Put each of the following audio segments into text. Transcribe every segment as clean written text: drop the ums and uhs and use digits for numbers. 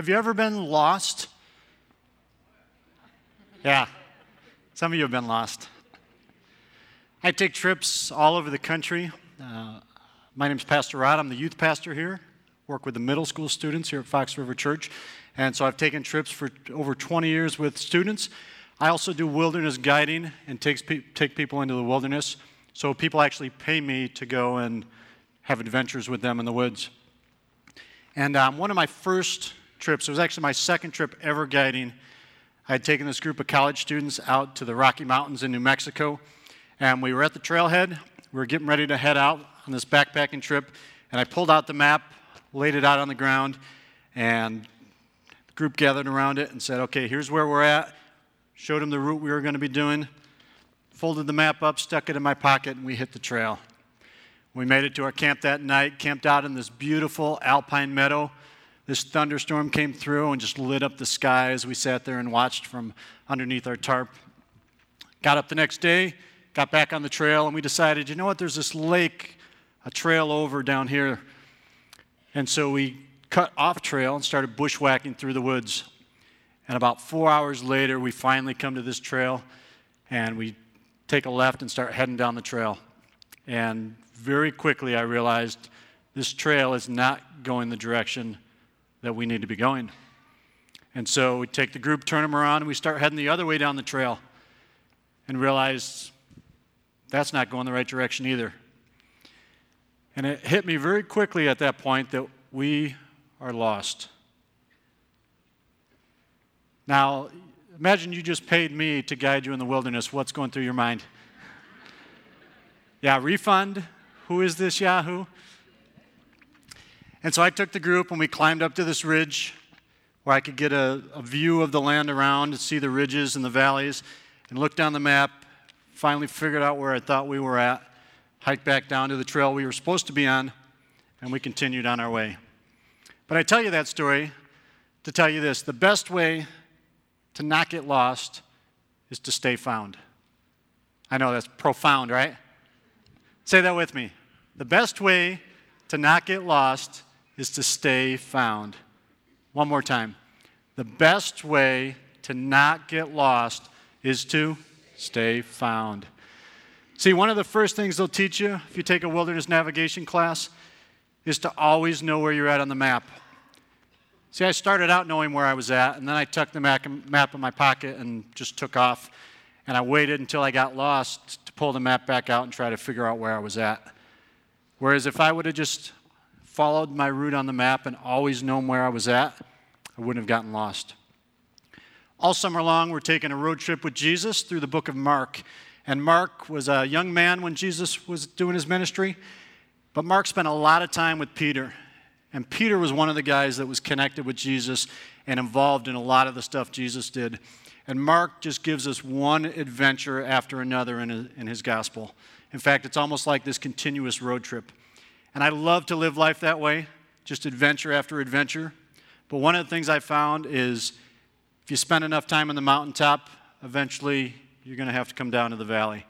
Have you ever been lost? Yeah, some of you have been lost. I take trips all over the country. My name's Pastor Rod. I'm the youth pastor here. Work with the middle school students here at Fox River Church. And so I've taken trips for over 20 years with students. I also do wilderness guiding and take people into the wilderness. So people actually pay me to go and have adventures with them in the woods. And one of my first trips, it was actually my second trip ever guiding. I had taken this group of college students out to the Rocky Mountains in New Mexico. And we were at the trailhead. We were getting ready to head out on this backpacking trip. And I pulled out the map, laid it out on the ground, and the group gathered around it and said, okay, here's where we're at. Showed them the route we were going to be doing. Folded the map up, stuck it in my pocket, and we hit the trail. We made it to our camp that night, camped out in this beautiful alpine meadow. This thunderstorm came through and just lit up the sky as we sat there and watched from underneath our tarp. Got up the next day, got back on the trail, and we decided, you know what, there's this lake, a trail over down here. And so we cut off trail and started bushwhacking through the woods. And about 4 hours later, we finally come to this trail, and we take a left and start heading down the trail. And very quickly I realized this trail is not going the direction that we need to be going. And so we take the group, turn them around, and we start heading the other way down the trail and realized that's not going the right direction either. And it hit me very quickly at that point that we are lost. Now, imagine you just paid me to guide you in the wilderness. What's going through your mind? Yeah, refund? Who is this Yahoo? And so I took the group and we climbed up to this ridge where I could get a view of the land around and see the ridges and the valleys and look down the map, finally figured out where I thought we were at, hiked back down to the trail we were supposed to be on, and we continued on our way. But I tell you that story to tell you this: the best way to not get lost is to stay found. I know that's profound, right? Say that with me. The best way to not get lost is to stay found. One more time. The best way to not get lost is to stay found. See, one of the first things they'll teach you if you take a wilderness navigation class is to always know where you're at on the map. See, I started out knowing where I was at, and then I tucked the map in my pocket and just took off. And I waited until I got lost to pull the map back out and try to figure out where I was at. Whereas if I would have just followed my route on the map and always known where I was at, I wouldn't have gotten lost. All summer long, we're taking a road trip with Jesus through the book of Mark. And Mark was a young man when Jesus was doing his ministry, but Mark spent a lot of time with Peter. And Peter was one of the guys that was connected with Jesus and involved in a lot of the stuff Jesus did. And Mark just gives us one adventure after another in his gospel. In fact, it's almost like this continuous road trip. And I love to live life that way, just adventure after adventure. But one of the things I found is if you spend enough time on the mountaintop, eventually you're going to have to come down to the valley.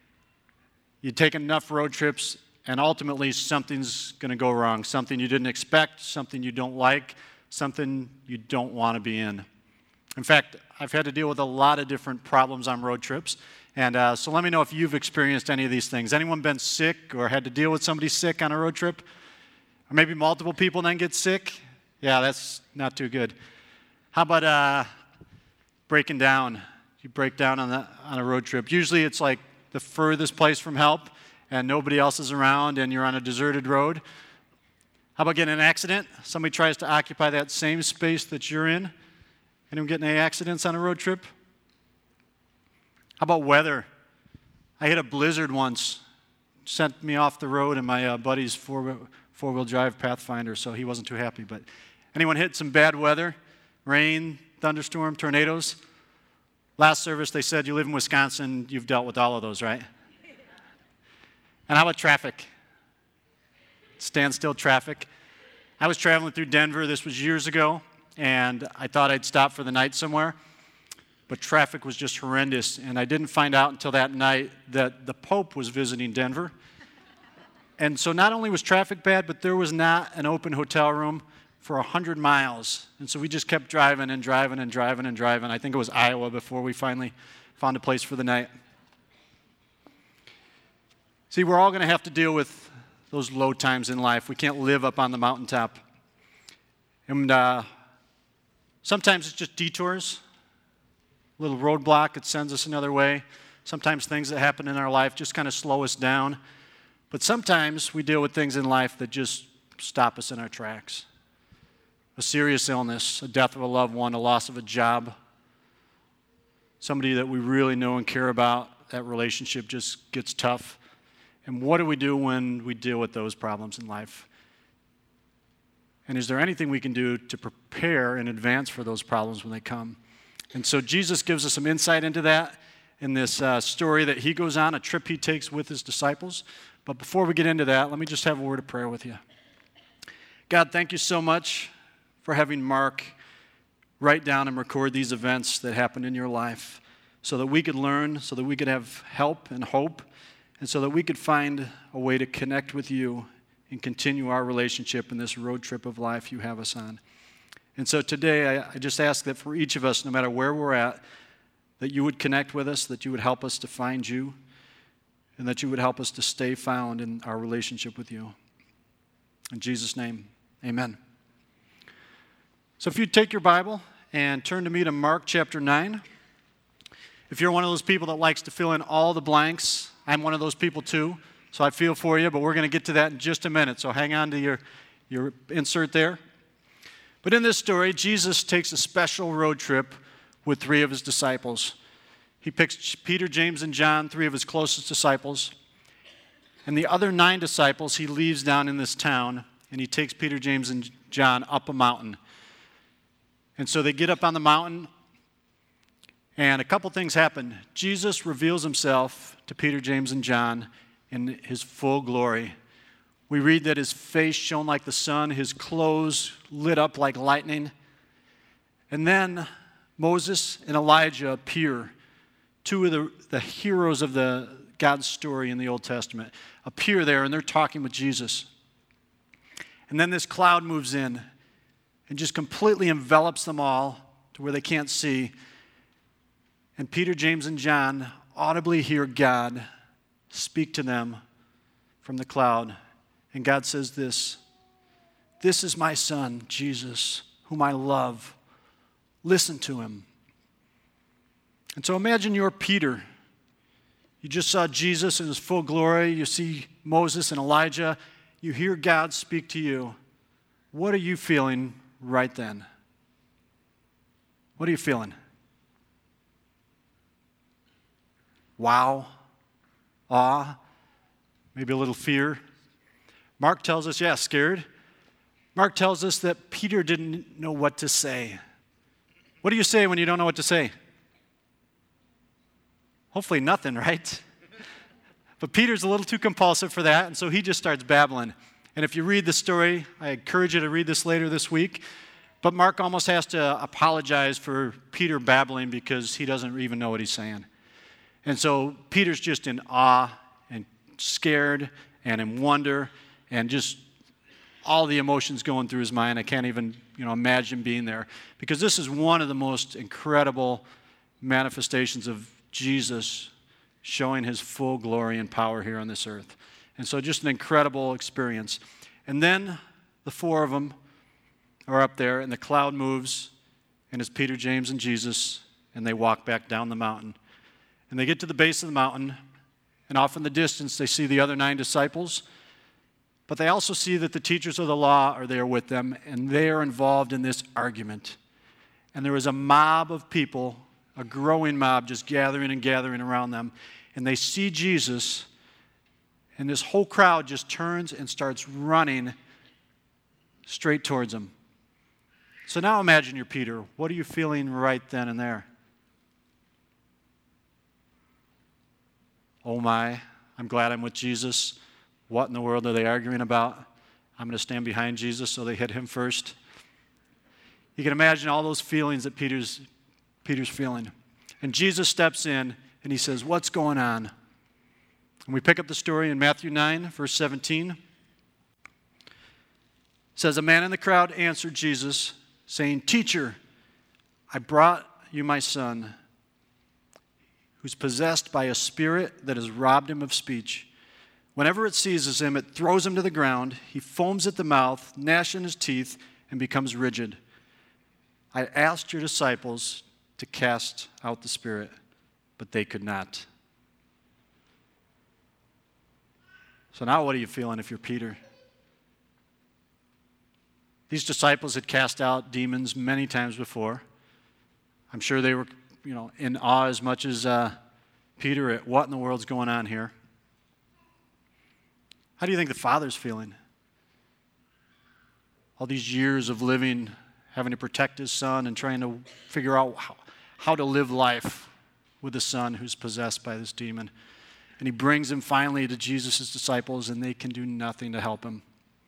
You take enough road trips, and ultimately something's going to go wrong, something you didn't expect, something you don't like, something you don't want to be in. In fact, I've had to deal with a lot of different problems on road trips. And so let me know if you've experienced any of these things. Anyone been sick or had to deal with somebody sick on a road trip? Or maybe multiple people then get sick? Yeah, that's not too good. How about breaking down? You break down on a road trip. Usually it's like the furthest place from help and nobody else is around and you're on a deserted road. How about getting in an accident? Somebody tries to occupy that same space that you're in. Anyone getting any accidents on a road trip? How about weather? I hit a blizzard once. Sent me off the road in my buddy's four-wheel drive Pathfinder, so he wasn't too happy. But anyone hit some bad weather? Rain, thunderstorm, tornadoes? Last service, they said you live in Wisconsin, you've dealt with all of those, right? And how about traffic? Standstill traffic. I was traveling through Denver, this was years ago, and I thought I'd stop for the night somewhere, but traffic was just horrendous, and I didn't find out until that night that the Pope was visiting Denver. And so not only was traffic bad, but there was not an open hotel room for 100 miles. And so we just kept driving and driving and driving and driving. I think it was Iowa before we finally found a place for the night. See, we're all going to have to deal with those low times in life. We can't live up on the mountaintop. And sometimes it's just detours, a little roadblock that sends us another way. Sometimes things that happen in our life just kind of slow us down. But sometimes we deal with things in life that just stop us in our tracks. A serious illness, a death of a loved one, a loss of a job, somebody that we really know and care about, that relationship just gets tough. And what do we do when we deal with those problems in life? And is there anything we can do to prepare in advance for those problems when they come? And so Jesus gives us some insight into that in this story that he goes on, a trip he takes with his disciples. But before we get into that, let me just have a word of prayer with you. God, thank you so much for having Mark write down and record these events that happened in your life so that we could learn, so that we could have help and hope, and so that we could find a way to connect with you and continue our relationship in this road trip of life you have us on. And so today, I just ask that for each of us, no matter where we're at, that you would connect with us, that you would help us to find you, and that you would help us to stay found in our relationship with you. In Jesus' name, amen. So if you'd take your Bible and turn to me to Mark chapter 9. If you're one of those people that likes to fill in all the blanks, I'm one of those people too, so I feel for you, but we're going to get to that in just a minute, so hang on to your insert there. But in this story, Jesus takes a special road trip with 3 of his disciples. He picks Peter, James, and John, 3 of his closest disciples. And the other 9 disciples he leaves down in this town, and he takes Peter, James, and John up a mountain. And so they get up on the mountain, and a couple things happen. Jesus reveals himself to Peter, James, and John in his full glory. We read that his face shone like the sun, his clothes lit up like lightning. And then Moses and Elijah appear, 2 of the heroes of God's story in the Old Testament, appear there, and they're talking with Jesus. And then this cloud moves in and just completely envelops them all to where they can't see. And Peter, James, and John audibly hear God speak to them from the cloud. And God says this is my son, Jesus, whom I love. Listen to him. And so imagine you're Peter. You just saw Jesus in his full glory. You see Moses and Elijah. You hear God speak to you. What are you feeling right then? What are you feeling? Wow, awe, maybe a little fear. Mark tells us, scared. Mark tells us that Peter didn't know what to say. What do you say when you don't know what to say? Hopefully nothing, right? But Peter's a little too compulsive for that, and so he just starts babbling. And if you read the story, I encourage you to read this later this week, but Mark almost has to apologize for Peter babbling because he doesn't even know what he's saying. And so Peter's just in awe and scared and in wonder and just all the emotions going through his mind. I can't even, imagine being there, because this is one of the most incredible manifestations of Jesus showing his full glory and power here on this earth. And so just an incredible experience. And then the 4 of them are up there, and the cloud moves, and it's Peter, James, and Jesus, and they walk back down the mountain. And they get to the base of the mountain, and off in the distance they see the other 9 disciples, but they also see that the teachers of the law are there with them, and they are involved in this argument. And there is a mob of people, a growing mob, just gathering and gathering around them, and they see Jesus, and this whole crowd just turns and starts running straight towards him. So now imagine you're Peter. What are you feeling right then and there? Oh my, I'm glad I'm with Jesus. What in the world are they arguing about? I'm going to stand behind Jesus, so they hit him first. You can imagine all those feelings that Peter's feeling. And Jesus steps in and he says, "What's going on?" And we pick up the story in Matthew 9, verse 17. says, a man in the crowd answered Jesus, saying, Teacher, I brought you my son, who's possessed by a spirit that has robbed him of speech. Whenever it seizes him, it throws him to the ground. He foams at the mouth, gnashing his teeth, and becomes rigid. I asked your disciples to cast out the spirit, but they could not. So now what are you feeling if you're Peter? These disciples had cast out demons many times before. I'm sure they were, in awe as much as Peter at what in the world's going on here. How do you think the Father's feeling? All these years of living, having to protect his son and trying to figure out how to live life with a son who's possessed by this demon. And he brings him finally to Jesus' disciples, and they can do nothing to help him.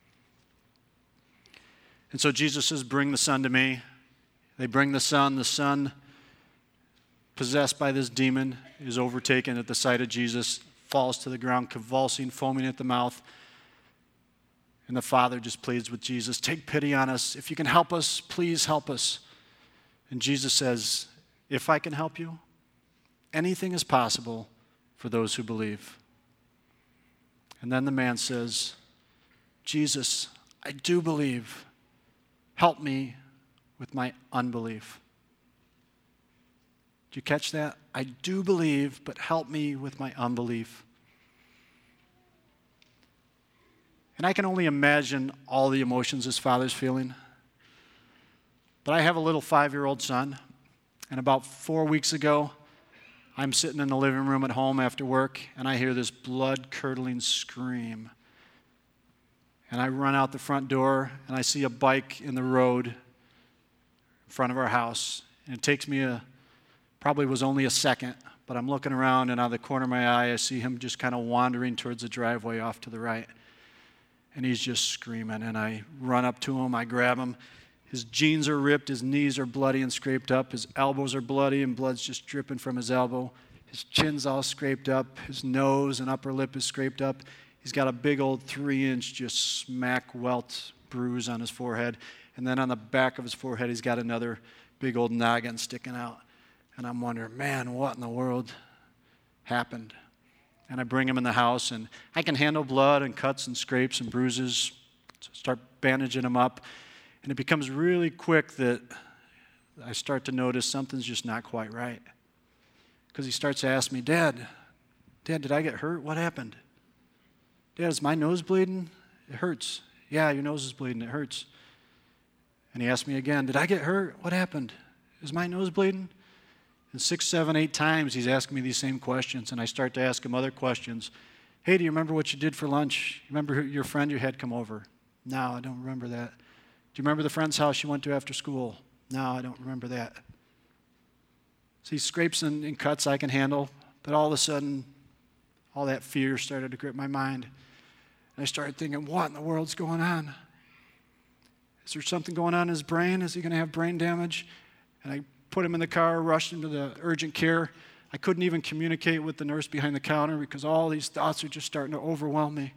And so Jesus says, bring the son to me. They bring the son, possessed by this demon, is overtaken at the sight of Jesus, falls to the ground, convulsing, foaming at the mouth. And the Father just pleads with Jesus, take pity on us. If you can help us, please help us. And Jesus says, if I can help you, anything is possible for those who believe. And then the man says, Jesus, I do believe. Help me with my unbelief. Did you catch that? I do believe, but help me with my unbelief. And I can only imagine all the emotions his father's feeling. But I have a little 5-year-old son, and about 4 weeks ago, I'm sitting in the living room at home after work, and I hear this blood-curdling scream. And I run out the front door, and I see a bike in the road in front of our house. And it takes me probably was only a second, but I'm looking around, and out of the corner of my eye, I see him just kind of wandering towards the driveway off to the right. And he's just screaming, and I run up to him, I grab him. His jeans are ripped, his knees are bloody and scraped up, his elbows are bloody and blood's just dripping from his elbow. His chin's all scraped up, his nose and upper lip is scraped up. He's got a big old 3-inch just smack welt bruise on his forehead. And then on the back of his forehead, he's got another big old noggin sticking out. And I'm wondering, man, what in the world happened? And I bring him in the house, and I can handle blood and cuts and scrapes and bruises, so start bandaging him up. And it becomes really quick that I start to notice something's just not quite right. Because he starts to ask me, Dad, did I get hurt? What happened? Dad, is my nose bleeding? It hurts. Yeah, your nose is bleeding. It hurts. And he asked me again, did I get hurt? What happened? Is my nose bleeding? And 6, 7, 8 times he's asking me these same questions, and I start to ask him other questions. Hey, do you remember what you did for lunch? You remember your friend you had come over? No, I don't remember that. Do you remember the friend's house you went to after school? No, I don't remember that. So he scrapes and cuts I can handle, but all of a sudden, all that fear started to grip my mind. And I started thinking, what in the world's going on? Is there something going on in his brain? Is he going to have brain damage? And I put him in the car, rushed him to the urgent care. I couldn't even communicate with the nurse behind the counter because all these thoughts are just starting to overwhelm me.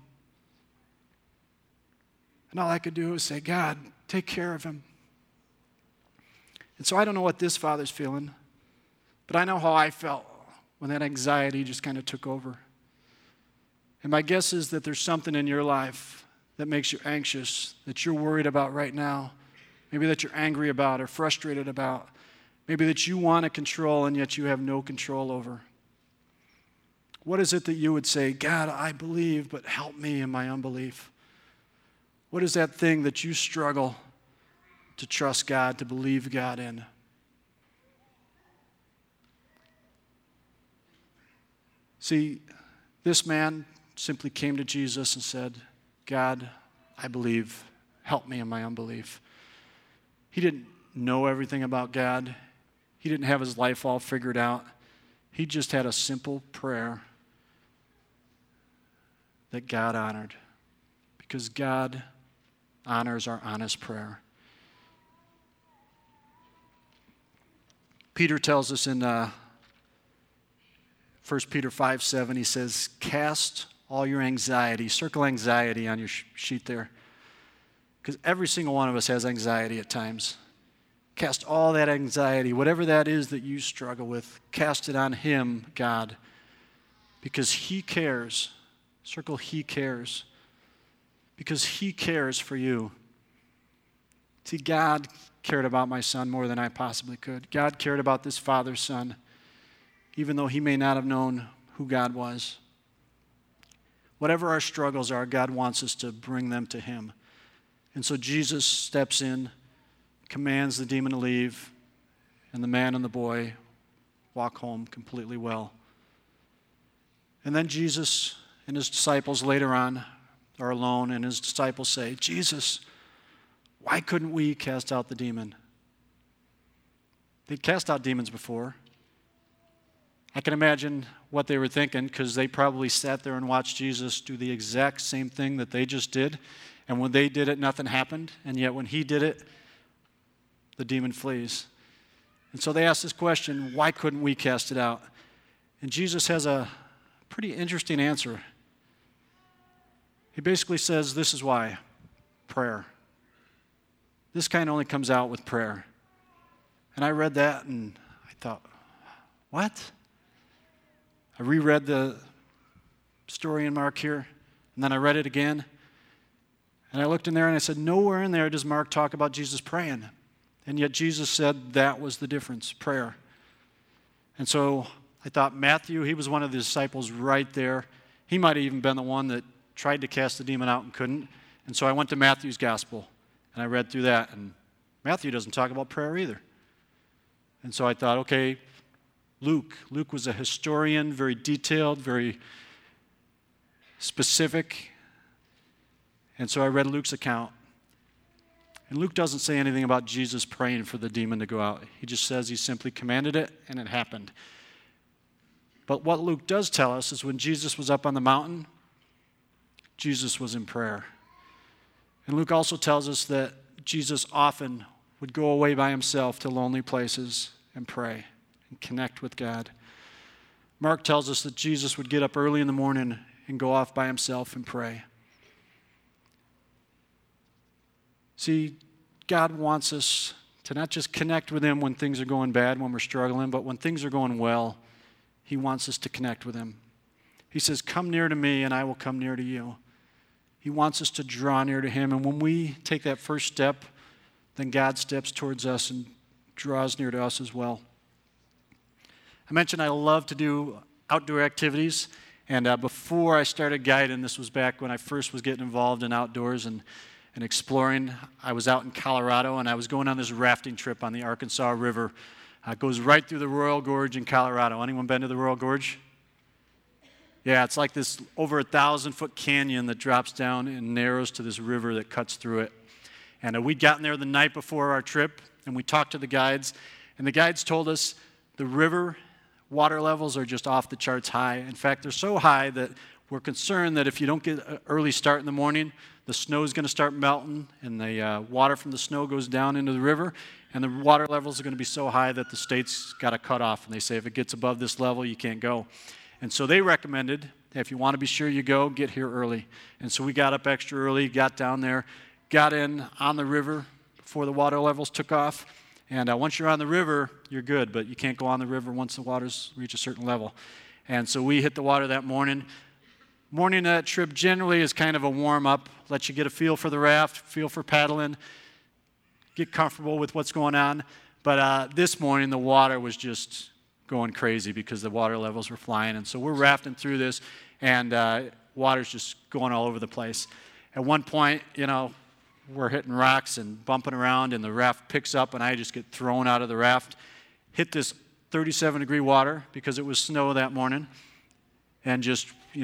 And all I could do was say, God, take care of him. And so I don't know what this father's feeling, but I know how I felt when that anxiety just kind of took over. And my guess is that there's something in your life that makes you anxious, that you're worried about right now, maybe that you're angry about or frustrated about, maybe that you want to control and yet you have no control over. What is it that you would say, God, I believe, but help me in my unbelief? What is that thing that you struggle to trust God, to believe God in? See, this man simply came to Jesus and said, God, I believe, help me in my unbelief. He didn't know everything about God. He didn't have his life all figured out. He just had a simple prayer that God honored, because God honors our honest prayer. Peter tells us in 1 Peter 5:7, he says, cast all your anxiety, circle anxiety on your sheet there. Because every single one of us has anxiety at times. Cast all that anxiety, whatever that is that you struggle with, cast it on Him, God, because He cares. Circle He cares. Because He cares for you. See, God cared about my son more than I possibly could. God cared about this father's son, even though he may not have known who God was. Whatever our struggles are, God wants us to bring them to Him. And so Jesus steps in, commands the demon to leave, and the man and the boy walk home completely well. And then Jesus and His disciples later on are alone, and His disciples say, Jesus, why couldn't we cast out the demon? They'd cast out demons before. I can imagine what they were thinking, because they probably sat there and watched Jesus do the exact same thing that they just did. And when they did it, nothing happened. And yet when He did it, the demon flees. And so they asked this question, why couldn't we cast it out? And Jesus has a pretty interesting answer. He basically says, this is why. Prayer. This kind only comes out with prayer. And I read that and I thought, what? I reread the story in Mark here, and then I read it again. And I looked in there and I said, nowhere in there does Mark talk about Jesus praying. And yet Jesus said that was the difference, prayer. And so I thought Matthew, he was one of the disciples right there. He might have even been the one that tried to cast the demon out and couldn't. And so I went to Matthew's gospel. And I read through that, and Matthew doesn't talk about prayer either. And so I thought, okay, Luke. Luke was a historian, very detailed, very specific. And so I read Luke's account. And Luke doesn't say anything about Jesus praying for the demon to go out. He just says He simply commanded it, and it happened. But what Luke does tell us is when Jesus was up on the mountain, Jesus was in prayer. And Luke also tells us that Jesus often would go away by Himself to lonely places and pray and connect with God. Mark tells us that Jesus would get up early in the morning and go off by Himself and pray. See, God wants us to not just connect with Him when things are going bad, when we're struggling, but when things are going well, He wants us to connect with Him. He says, come near to me and I will come near to you. He wants us to draw near to Him. And when we take that first step, then God steps towards us and draws near to us as well. I mentioned I love to do outdoor activities. And before I started guiding, this was back when I first was getting involved in outdoors and exploring. I was out in Colorado, and I was going on this rafting trip on the Arkansas River. It goes right through the Royal Gorge in Colorado. Anyone been to the Royal Gorge? Yeah, it's like this over 1,000-foot canyon that drops down and narrows to this river that cuts through it. And we'd gotten there the night before our trip, and we talked to the guides. And the guides told us the river water levels are just off the charts high. In fact, they're so high that we're concerned that if you don't get an early start in the morning, the snow is going to start melting, and the water from the snow goes down into the river, and the water levels are going to be so high that the state's got to cut off. And they say if it gets above this level, you can't go. And so they recommended, if you want to be sure you go, get here early. And so we got up extra early, got down there, got in on the river before the water levels took off. And once you're on the river, you're good, but you can't go on the river once the waters reach a certain level. And so we hit the water that morning. Morning of that trip generally is kind of a warm-up, let you get a feel for the raft, feel for paddling, get comfortable with what's going on. But this morning, the water was just going crazy because the water levels were flying. And so we're rafting through this, and water's just going all over the place. At one point, we're hitting rocks and bumping around, and the raft picks up, and I just get thrown out of the raft, hit this 37-degree water because it was snow that morning, and just,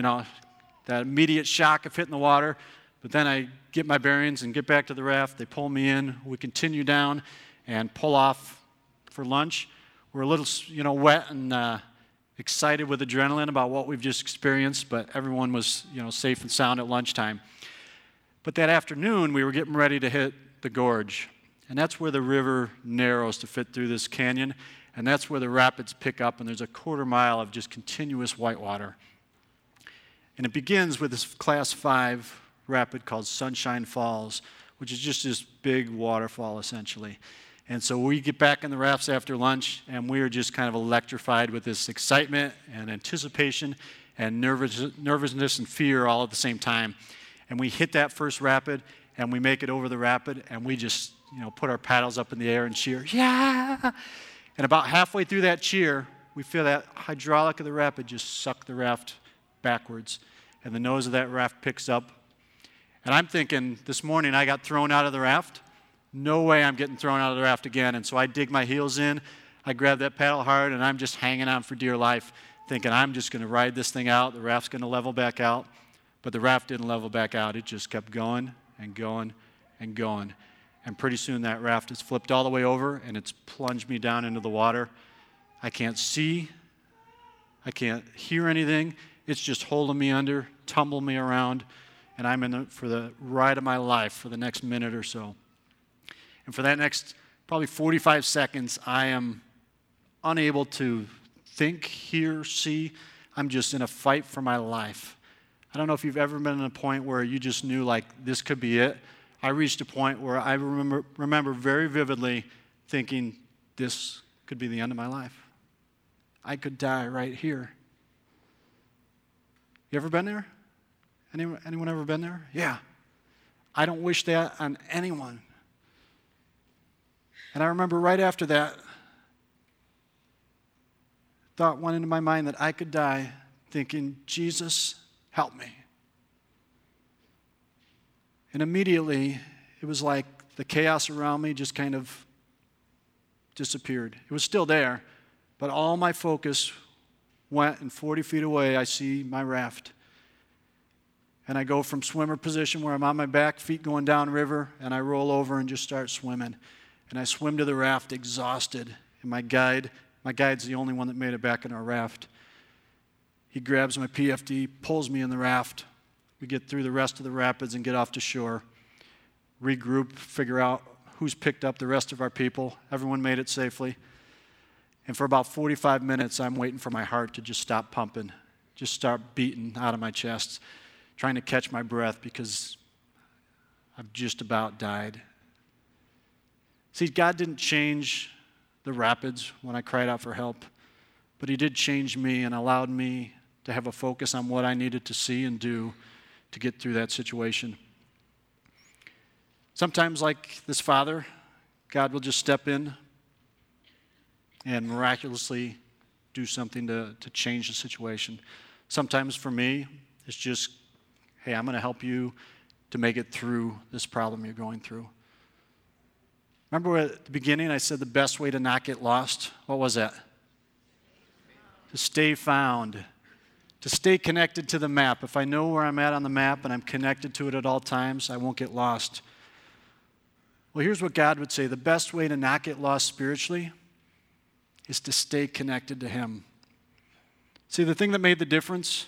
that immediate shock of hitting the water. But then I get my bearings and get back to the raft. They pull me in. We continue down and pull off for lunch. We're a little, wet and excited with adrenaline about what we've just experienced, but everyone was, safe and sound at lunchtime. But that afternoon, we were getting ready to hit the gorge, and that's where the river narrows to fit through this canyon, and that's where the rapids pick up, and there's a quarter mile of just continuous white water. And it begins with this Class 5 rapid called Sunshine Falls, which is just this big waterfall essentially. And so we get back in the rafts after lunch, and we are just kind of electrified with this excitement and anticipation and nervousness and fear all at the same time. And we hit that first rapid, and we make it over the rapid, and we just, put our paddles up in the air and cheer, yeah! And about halfway through that cheer, we feel that hydraulic of the rapid just suck the raft backwards, and the nose of that raft picks up. And I'm thinking, this morning I got thrown out of the raft. No way I'm getting thrown out of the raft again. And so I dig my heels in, I grab that paddle hard, and I'm just hanging on for dear life, thinking I'm just going to ride this thing out. The raft's going to level back out. But the raft didn't level back out. It just kept going and going and going. And pretty soon that raft is flipped all the way over, and it's plunged me down into the water. I can't see. I can't hear anything. It's just holding me under, tumbling me around, and I'm in it for the ride of my life for the next minute or so. And for that next probably 45 seconds, I am unable to think, hear, see. I'm just in a fight for my life. I don't know if you've ever been at a point where you just knew, like, this could be it. I reached a point where I remember very vividly thinking, this could be the end of my life. I could die right here. You ever been there? Anyone ever been there? Yeah. I don't wish that on anyone. And I remember right after that, thought went into my mind that I could die thinking, Jesus, help me. And immediately, it was like the chaos around me just kind of disappeared. It was still there, but all my focus went, and 40 feet away, I see my raft. And I go from swimmer position where I'm on my back, feet going down river, and I roll over and just start swimming. And I swim to the raft exhausted. And my guide's the only one that made it back in our raft. He grabs my PFD, pulls me in the raft. We get through the rest of the rapids and get off to shore. Regroup, figure out who's picked up the rest of our people. Everyone made it safely. And for about 45 minutes, I'm waiting for my heart to just stop pumping, just start beating out of my chest, trying to catch my breath because I've just about died. See, God didn't change the rapids when I cried out for help, but He did change me and allowed me to have a focus on what I needed to see and do to get through that situation. Sometimes, like this father, God will just step in and miraculously do something to change the situation. Sometimes for me, it's just, hey, I'm going to help you to make it through this problem you're going through. Remember at the beginning I said the best way to not get lost? What was that? To stay found. To stay connected to the map. If I know where I'm at on the map and I'm connected to it at all times, I won't get lost. Well, here's what God would say. The best way to not get lost spiritually is to stay connected to Him. See, the thing that made the difference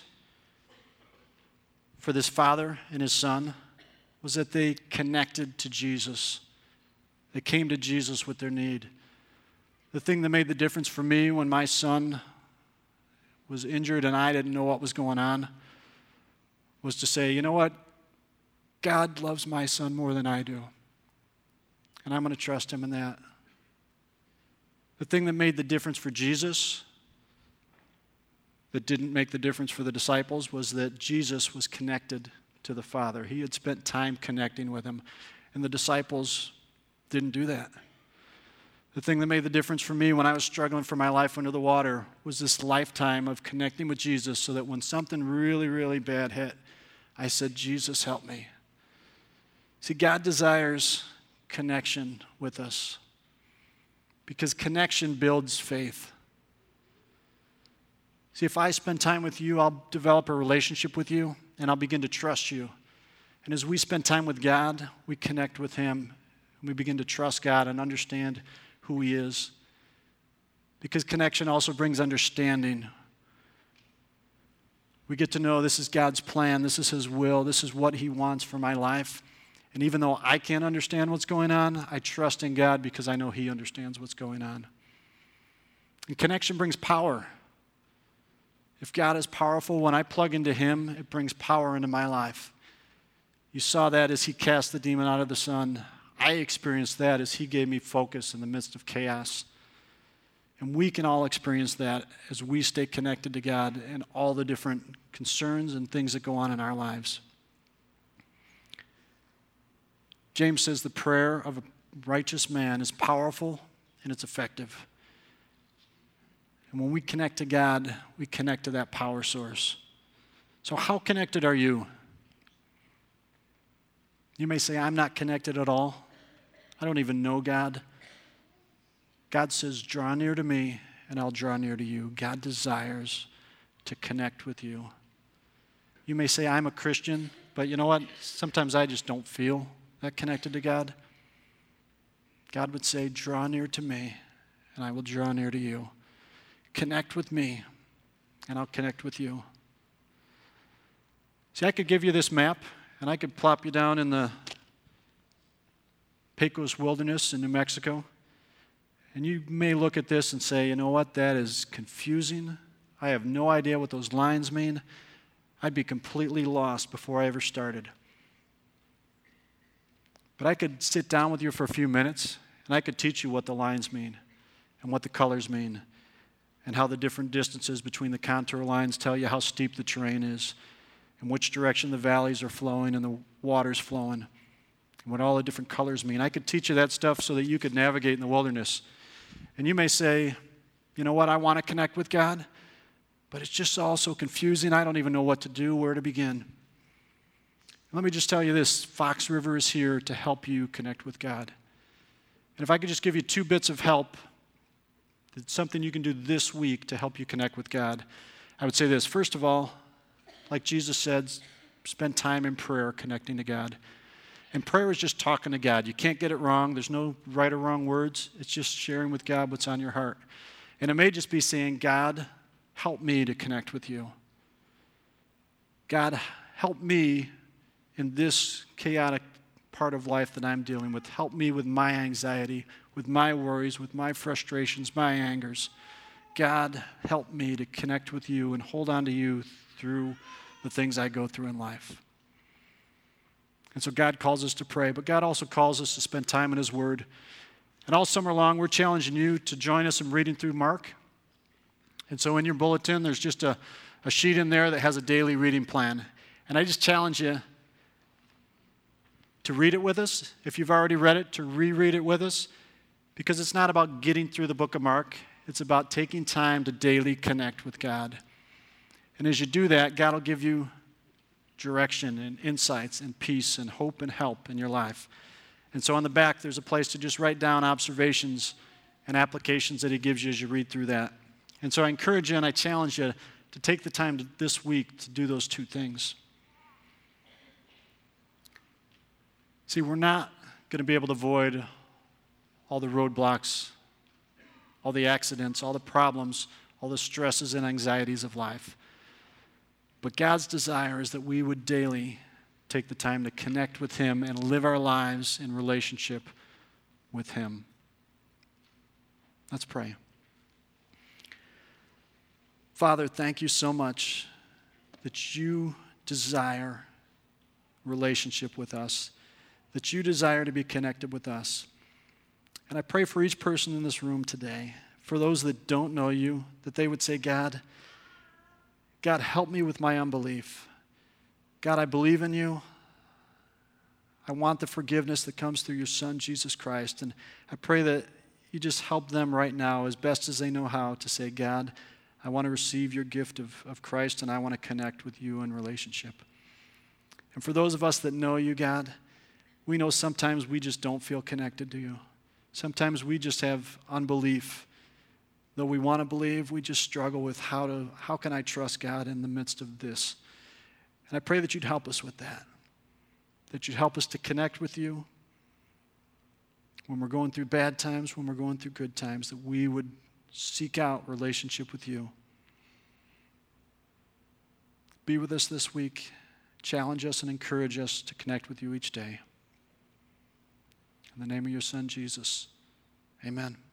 for this father and his son was that they connected to Jesus. They came to Jesus with their need. The thing that made the difference for me when my son was injured and I didn't know what was going on was to say, you know what? God loves my son more than I do. And I'm going to trust Him in that. The thing that made the difference for Jesus, that didn't make the difference for the disciples, was that Jesus was connected to the Father. He had spent time connecting with Him. And the disciples didn't do that. The thing that made the difference for me when I was struggling for my life under the water was this lifetime of connecting with Jesus so that when something really, really bad hit, I said, Jesus, help me. See, God desires connection with us because connection builds faith. See, if I spend time with you, I'll develop a relationship with you and I'll begin to trust you. And as we spend time with God, we connect with Him and we begin to trust God and understand who He is. Because connection also brings understanding. We get to know this is God's plan, this is His will, this is what He wants for my life. And even though I can't understand what's going on, I trust in God because I know He understands what's going on. And connection brings power. If God is powerful, when I plug into Him, it brings power into my life. You saw that as he cast the demon out of the son. I experienced that as he gave me focus in the midst of chaos. And we can all experience that as we stay connected to God and all the different concerns and things that go on in our lives. James says the prayer of a righteous man is powerful and it's effective. And when we connect to God, we connect to that power source. So how connected are you? You may say, I'm not connected at all. I don't even know God. God says, draw near to me and I'll draw near to you. God desires to connect with you. You may say, I'm a Christian, but you know what? Sometimes I just don't feel that connected to God. God would say, draw near to me and I will draw near to you. Connect with me and I'll connect with you. See, I could give you this map and I could plop you down in the Pecos Wilderness in New Mexico. And you may look at this and say, you know what, that is confusing. I have no idea what those lines mean. I'd be completely lost before I ever started. But I could sit down with you for a few minutes and I could teach you what the lines mean and what the colors mean and how the different distances between the contour lines tell you how steep the terrain is and which direction the valleys are flowing and the water's flowing and what all the different colors mean. I could teach you that stuff so that you could navigate in the wilderness. And you may say, you know what, I want to connect with God, but it's just all so confusing. I don't even know what to do, where to begin. Let me just tell you this, Fox River is here to help you connect with God. And if I could just give you 2 bits of help, it's something you can do this week to help you connect with God, I would say this. First of all, like Jesus said, spend time in prayer connecting to God. And prayer is just talking to God. You can't get it wrong. There's no right or wrong words. It's just sharing with God what's on your heart. And it may just be saying, God, help me to connect with you. God, help me in this chaotic part of life that I'm dealing with. Help me with my anxiety, with my worries, with my frustrations, my angers. God, help me to connect with you and hold on to you through the things I go through in life. And so God calls us to pray, but God also calls us to spend time in His Word. And all summer long, we're challenging you to join us in reading through Mark. And so in your bulletin, there's just a sheet in there that has a daily reading plan. And I just challenge you to read it with us. If you've already read it, to reread it with us. Because it's not about getting through the book of Mark. It's about taking time to daily connect with God. And as you do that, God will give you direction and insights and peace and hope and help in your life. And so on the back, there's a place to just write down observations and applications that He gives you as you read through that. And so I encourage you and I challenge you to take the time this week to do those 2 things. See, we're not going to be able to avoid all the roadblocks, all the accidents, all the problems, all the stresses and anxieties of life. But God's desire is that we would daily take the time to connect with Him and live our lives in relationship with Him. Let's pray. Father, thank you so much that you desire relationship with us, that you desire to be connected with us. And I pray for each person in this room today, for those that don't know you, that they would say, God, help me with my unbelief. God, I believe in you. I want the forgiveness that comes through your Son, Jesus Christ. And I pray that you just help them right now as best as they know how to say, God, I want to receive your gift of Christ and I want to connect with you in relationship. And for those of us that know you, God, we know sometimes we just don't feel connected to you. Sometimes we just have unbelief. Though we want to believe, we just struggle with how can I trust God in the midst of this? And I pray that you'd help us with that you'd help us to connect with you when we're going through bad times, when we're going through good times, that we would seek out relationship with you. Be with us this week. Challenge us and encourage us to connect with you each day. In the name of your Son, Jesus, amen.